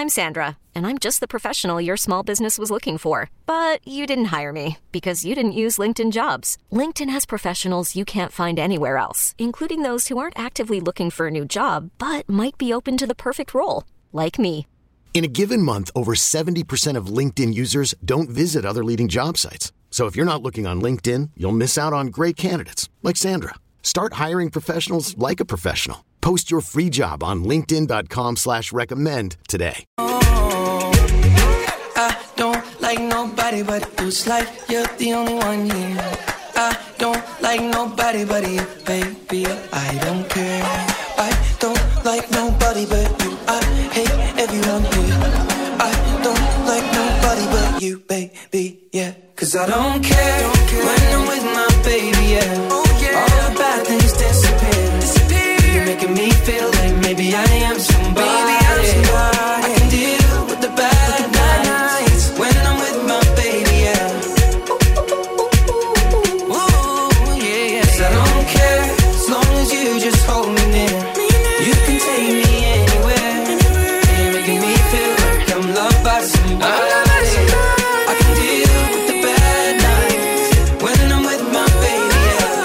I'm Sandra, and I'm just the professional your small business was looking for. But you didn't hire me because you didn't use LinkedIn Jobs. LinkedIn has professionals you can't find anywhere else, including those who aren't actively looking for a new job, but might be open to the perfect role, like me. In a given month, over 70% of LinkedIn users don't visit other leading job sites. So if you're not looking on LinkedIn, you'll miss out on great candidates like Sandra. Start hiring professionals like a professional. Post your free job on linkedin.com/recommend today. I don't like nobody but you. It's like you're the only one here. I don't like nobody but you, baby. I don't care. I don't like nobody but you. I hate everyone here. I don't like nobody but you, baby, yeah. 'Cause I don't care when I'm with my baby, yeah. All the bad things disappear. You're making me feel like maybe I am somebody. I can deal with the bad nights when I'm with my baby, yeah. Ooh, yeah. 'Cause I don't care as long as you just hold me near. You can take me anywhere. You're making me feel like I'm loved by somebody. I can deal with the bad nights when I'm with my baby,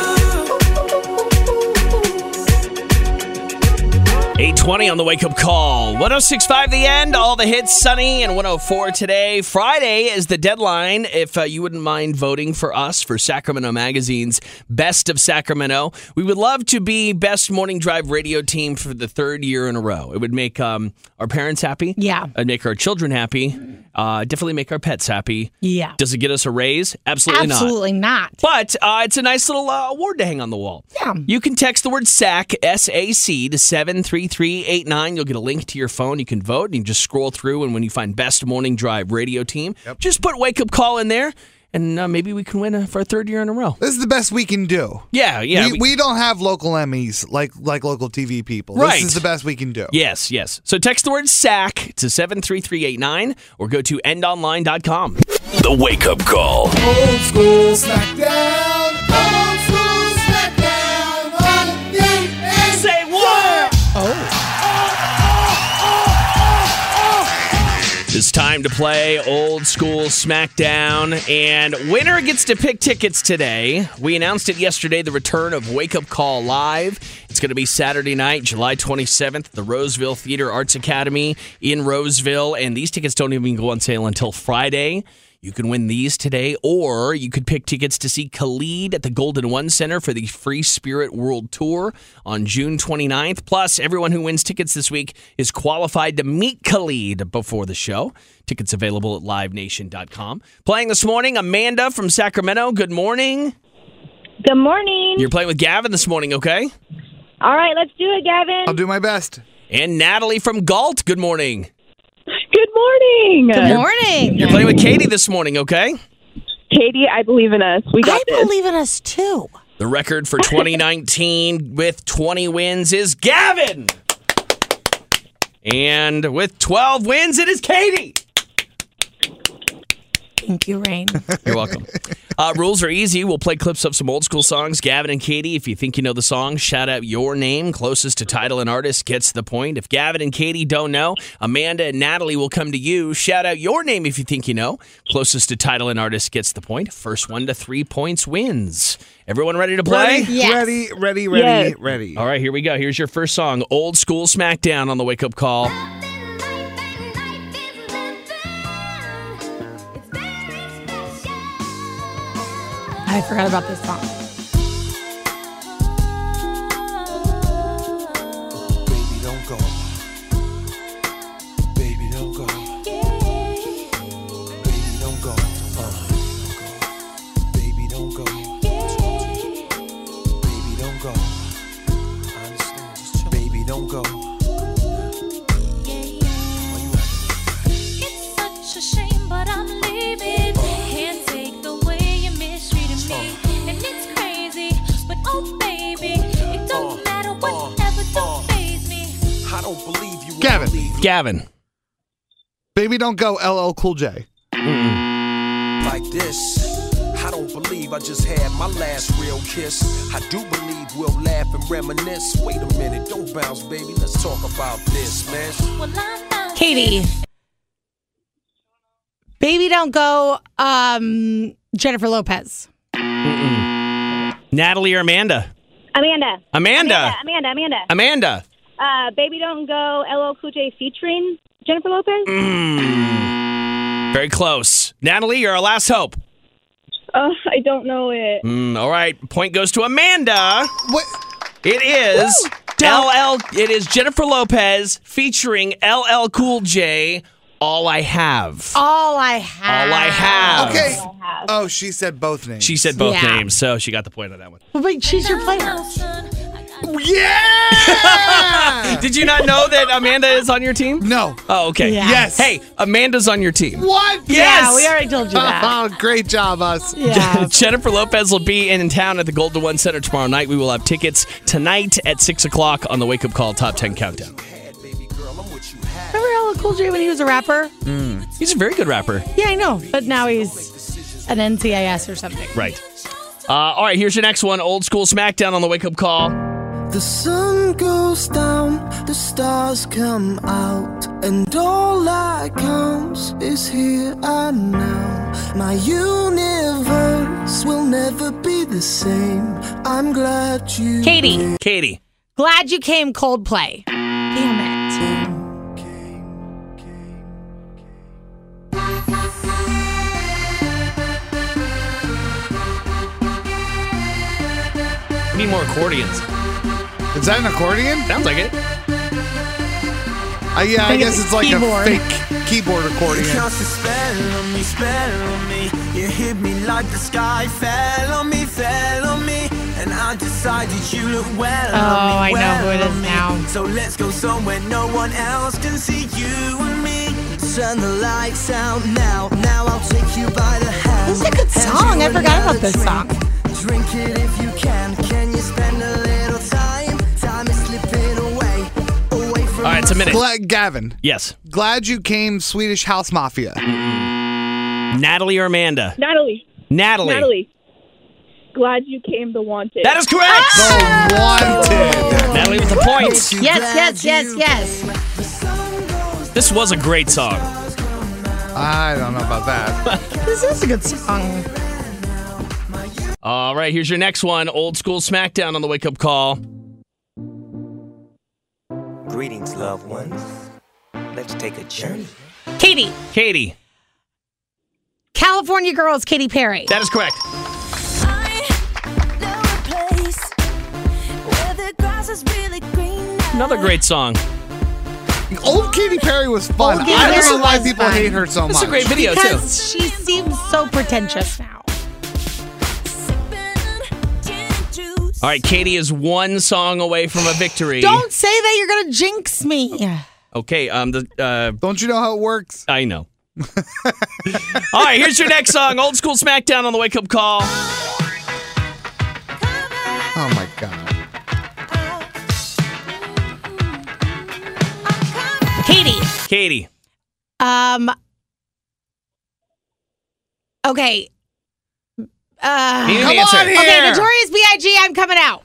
yeah. 8:20 on the wake-up call. 106.5 The End, all the hits, Sunny, and 104 today. Friday is the deadline. If you wouldn't mind voting for us for Sacramento Magazine's Best of Sacramento, we would love to be Best Morning Drive radio team for the third year in a row. It would make our parents happy. Yeah. It'd make our children happy. Definitely make our pets happy. Yeah. Does it get us a raise? Absolutely not. Absolutely not. But it's a nice little award to hang on the wall. Yeah. You can text the word SAC, S-A-C, to 73389. You'll get a link to your phone. You can vote. And you just scroll through, and when you find Best Morning Drive radio team, just put Wake Up Call in there, and maybe we can win for a third year in a row. This is the best we can do. Yeah. We don't have local Emmys like local TV people. Right. This is the best we can do. Yes. So text the word SAC to 73389 or go to endonline.com. The Wake Up Call. Old school smackdown. Old school smackdown. Say what? It's time to play Old School Smackdown, and winner gets to pick tickets today. We announced it yesterday, the return of Wake Up Call Live. It's going to be Saturday night, July 27th, at the Roseville Theater Arts Academy in Roseville, and these tickets don't even go on sale until Friday. You can win these today, or you could pick tickets to see Khalid at the Golden One Center for the Free Spirit World Tour on June 29th. Plus, everyone who wins tickets this week is qualified to meet Khalid before the show. Tickets available at livenation.com. Playing this morning, Amanda from Sacramento. Good morning. Good morning. You're playing with Gavin this morning, okay? All right, let's do it, Gavin. I'll do my best. And Natalie from Galt. Good morning. Good morning. Good morning. You're playing with Katie this morning, okay? Katie, I believe in us. We got this. I believe in us, too. The record for 2019 with 20 wins is Gavin. And with 12 wins, it is Katie. Thank you, Rain. You're welcome. Rules are easy. We'll play clips of some old school songs. Gavin and Katie, if you think you know the song, shout out your name. Closest to title and artist gets the point. If Gavin and Katie don't know, Amanda and Natalie will come to you. Shout out your name if you think you know. Closest to title and artist gets the point. First 1 to 3 points wins. Everyone ready to play? Yes. Ready. All right, here we go. Here's your first song, Old School Smackdown on the Wake Up Call. I forgot about this song. Baby, don't go. Baby, don't go. Baby, don't go. Baby, don't go. Baby, don't go. I understand. Just chill. Baby, don't go. It's such a shame, but I'm leaving. Can't take the way you mistreated me. And it's crazy, but oh baby, it don't matter whatever, don't faze me. I don't believe you. Gavin. Baby, don't go. LL Cool J. Like this. I don't believe I just had my last real kiss. I do believe we'll laugh and reminisce. Wait a minute, don't bounce, baby. Let's talk about this, man. Well, I'm not Katie. Baby Don't Go, Jennifer Lopez. Natalie or Amanda? Amanda. Amanda. Baby Don't Go, LL Cool J featuring Jennifer Lopez. Very close. Natalie, you're our last hope. Oh, I don't know it. All right. Point goes to Amanda. What? It is It is Jennifer Lopez featuring LL Cool J. All I Have. All I Have. Okay. Oh, she said both names. She said both names, so she got the point on that one. Well, wait, she's your player. Yeah! Did you not know that Amanda is on your team? No. Oh, okay. Yeah. Yes. Hey, Amanda's on your team. What? Yes. Yeah, we already told you that. Oh, great job, us. Yeah. Jennifer Lopez will be in town at the Golden One Center tomorrow night. We will have tickets tonight at 6 o'clock on the Wake Up Call Top 10 Countdown. Remember LL Cool J when he was a rapper? He's a very good rapper. Yeah, I know. But now he's an NCIS or something. Right. All right, here's your next one. Old School Smackdown on the Wake Up Call. The sun goes down, the stars come out, and all that counts is here and now. My universe will never be the same. I'm glad you. Katie. Glad You Came, Coldplay. Damn it. We need more accordions. Is that an accordion? Sounds like it. Yeah, I guess it's like keyboard. a fake keyboard accordion. You cast a spell on me. You hit me like the sky fell on me. And I decided you look well on me. I know who it is now. So let's go somewhere no one else can see you and me. Turn the lights out now. Now I'll take you by the hand. This is a good song. I forgot about this song. Drink it if you can. Can you spend a little time? Time is slipping away from. All right, it's a minute. Gavin. Yes. Glad You Came, Swedish House Mafia. Natalie or Amanda? Natalie. Glad You Came, The Wanted. That is correct. The Wanted. Natalie with the points. Yes. This was a great song. I don't know about that. This is a good song. All right, here's your next one. Old School Smackdown on the Wake Up Call. Greetings, loved ones. Let's take a journey. Katie. California Girls, Katy Perry. That is correct. Another great song. Old Katy Perry was fun. Old Katy I don't Perry know why was people fun. hate her so much. It's a great video, Because too. she seems so pretentious now. All right, Katie is one song away from a victory. Don't say that. You're going to jinx me. Okay, Don't you know how it works? I know. All right, here's your next song. Old School Smackdown on the Wake Up Call. Oh, my God. Katie. Okay. Need an Come answer. on here. Okay, Notorious B.I.G., I'm coming out.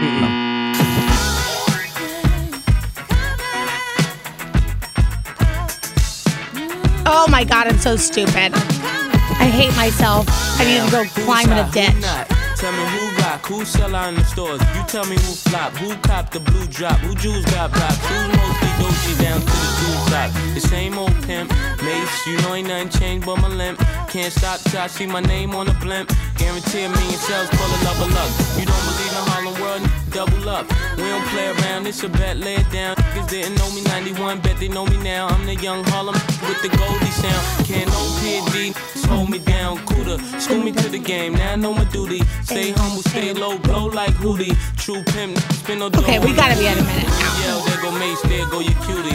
Oh my God, I'm so stupid. I hate myself. I need to go climb in a ditch. Tell me who rock, who sell out in the stores. You tell me who flop, who cop the blue drop, who jewels got blocks, who's mostly Gucci down to the jewel top. The same old pimp, Mace, you know ain't nothing changed but my limp. Can't stop till I see my name on the blimp. Guarantee $1 million sales, call it love or luck. You don't believe in Harlem World, double up. We don't play around, it's a bet, lay it down. Niggas didn't know me 91, bet they know me now. I'm the young Harlem with the Goldie sound. Can't no PD, just hold me down, cooler. School me to the game, now I know my duty. Stay humble, stay low, blow like Hootie. True pimp, spin no dough. Okay, we gotta be at a minute now. Yeah, there go Mace, there go your cutie.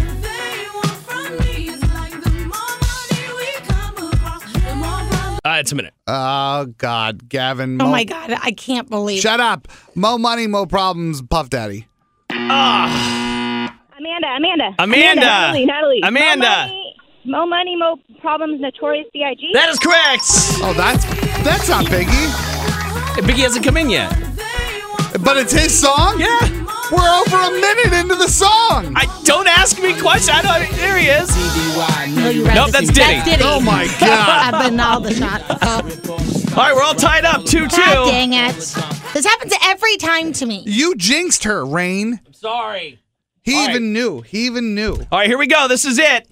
It's a minute. Oh, God, Gavin. Oh my God, I can't believe Shut up. Mo money, mo problems, Puff Daddy. Amanda. Natalie. Amanda. Mo money, mo problems, Notorious B.I.G. That is correct. Oh, that's not Biggie. Biggie hasn't come in yet. But it's his song? Yeah. We're over a minute into the song. Don't ask me questions. There he is. CDY, no know you read Nope, this. that's Diddy. That's Diddy. Oh, my God. I've been all the shots. All right, we're all tied up, 2-2. God dang it. This happens every time to me. You jinxed her, Rain. I'm sorry. He All even knew. He even knew. All right, here we go. This is it.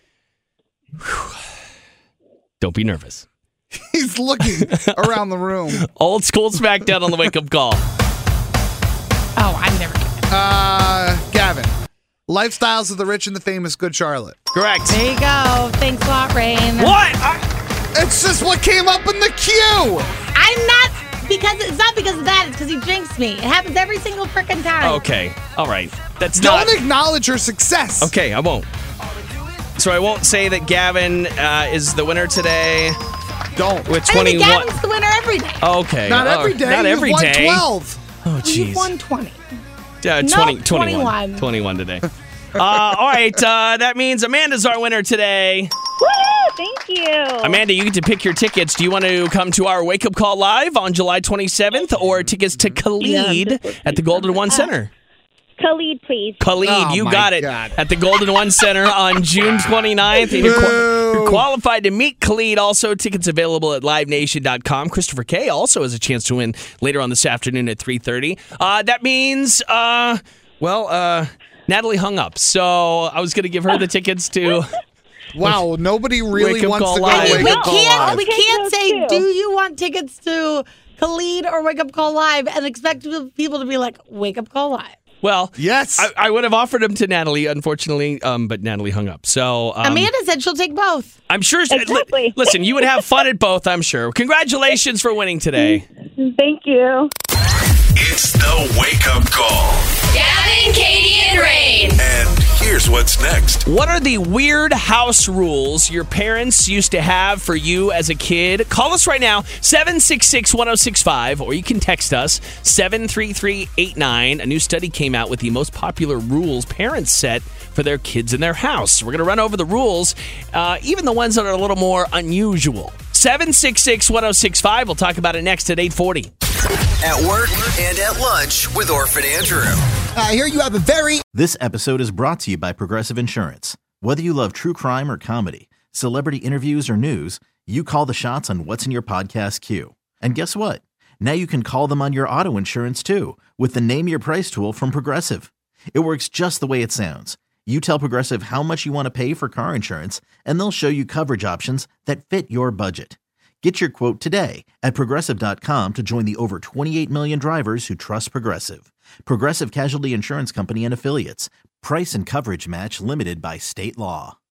Whew. Don't be nervous. He's looking around the room. Old school SmackDown on the wake-up call. Oh, I'm never getting it. Gavin. Lifestyles of the Rich and the Famous, Good Charlotte. Correct. There you go. Thanks a lot, Rain. What? It's just what came up in the queue. I'm not, it's not because of that. It's because he jinxed me. It happens every single freaking time. Okay. All right. That's Don't not... acknowledge her success. Okay, I won't. So I won't say that Gavin is the winner today. Don't. With I mean, 21. Gavin's the winner every day. Okay. Not every day. Not every You've won day. 12. Oh, You've jeez. won 20. 21. 21. 21 today. All right. That means Amanda's our winner today. Woo! Thank you. Amanda, you get to pick your tickets. Do you want to come to our Wake Up Call Live on July 27th or tickets to Khalid at the Golden One Center? Khalid, please. Khalid, Oh, you my got it. God. At the Golden One Center on June 29th. And you're qualified to meet Khalid. Also, tickets available at livenation.com. Christopher K. also has a chance to win later on this afternoon at 3:30. That means, Natalie hung up. So I was going to give her the tickets to... Wow, nobody really Wake Up wants Call to go Live. to I mean, Wake Up Call Live. we can't those say, too. do you want tickets to Khalid or Wake Up Call Live and expect people to be like, Wake Up Call Live. Well, Yes. I would have offered them to Natalie, unfortunately, but Natalie hung up. So Amanda said she'll take both. I'm sure. Exactly. Listen, you would have fun at both, I'm sure. Congratulations for winning today. Thank you. It's the Wake Up Call. Gavin, Katie, and Rain. And here's what's next. What are the weird house rules your parents used to have for you as a kid? Call us right now, 766-1065, or you can text us, 73389. A new study came out with the most popular rules parents set for their kids in their house. We're going to run over the rules, even the ones that are a little more unusual. 766-1065. We'll talk about it next at 8:40. At work and at lunch with Orphan Andrew. Here you have a very... This episode is brought to you by Progressive Insurance. Whether you love true crime or comedy, celebrity interviews or news, you call the shots on what's in your podcast queue. And guess what? Now you can call them on your auto insurance too with the Name Your Price tool from Progressive. It works just the way it sounds. You tell Progressive how much you want to pay for car insurance, and they'll show you coverage options that fit your budget. Get your quote today at Progressive.com to join the over 28 million drivers who trust Progressive. Progressive Casualty Insurance Company and Affiliates. Price and coverage match limited by state law.